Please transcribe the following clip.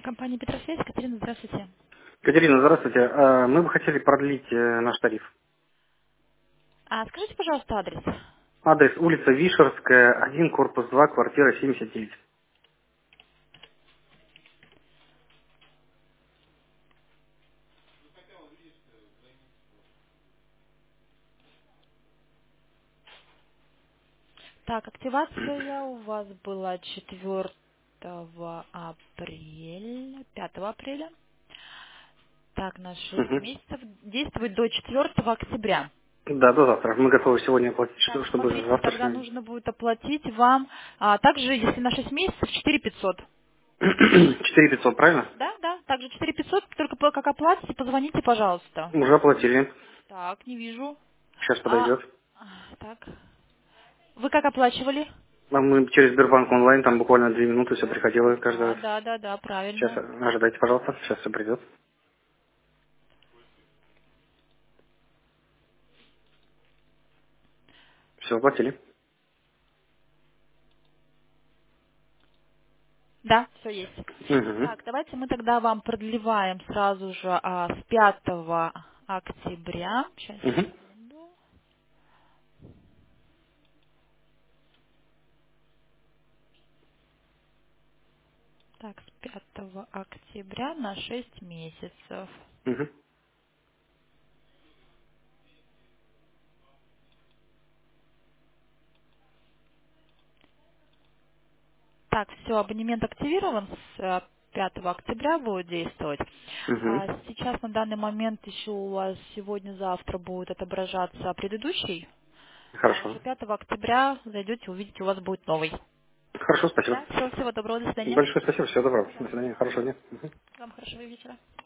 Компания Петросвязь, Катерина, здравствуйте. Катерина, здравствуйте. Мы бы хотели продлить наш тариф. А скажите, пожалуйста, адрес. Адрес улица Вишерская, 1, корпус 2, квартира 79. Так, активация у вас была 4 апреля, 5 апреля. Так, на 6 Мгм. месяцев. Действует до 4 октября. Да, до завтра. Мы готовы сегодня оплатить, Так, чтобы смотрите, завтра тогда сняли. нужно будет оплатить вам, также, если на 6 месяцев, 4500. 4500, правильно? Да, да, также 4500, только как оплатите, позвоните, пожалуйста. Уже оплатили. Так, не вижу. Сейчас А, подойдет. так. Вы как оплачивали? А мы через Сбербанк онлайн, там буквально 2 минуты все приходило каждый Да, раз. да, да, да, Сейчас правильно. ожидайте, пожалуйста. Сейчас все придет. Все, оплатили. Да, все есть. Угу. Так, давайте мы тогда вам продлеваем сразу же с 5 октября. Сейчас, Угу. секунду. Так, с 5 октября на 6 месяцев. Угу. Так, все, абонемент активирован, с 5 октября будет действовать. Угу. Сейчас на данный момент еще у вас сегодня-завтра будет отображаться предыдущий, а Хорошо. уже 5 октября зайдете, увидите, у вас будет новый. Хорошо, спасибо. Да, все, всего доброго, до свидания. Большое спасибо, всего доброго. До Да, свидания, хорошего дня. Мгм. вам хорошего вечера.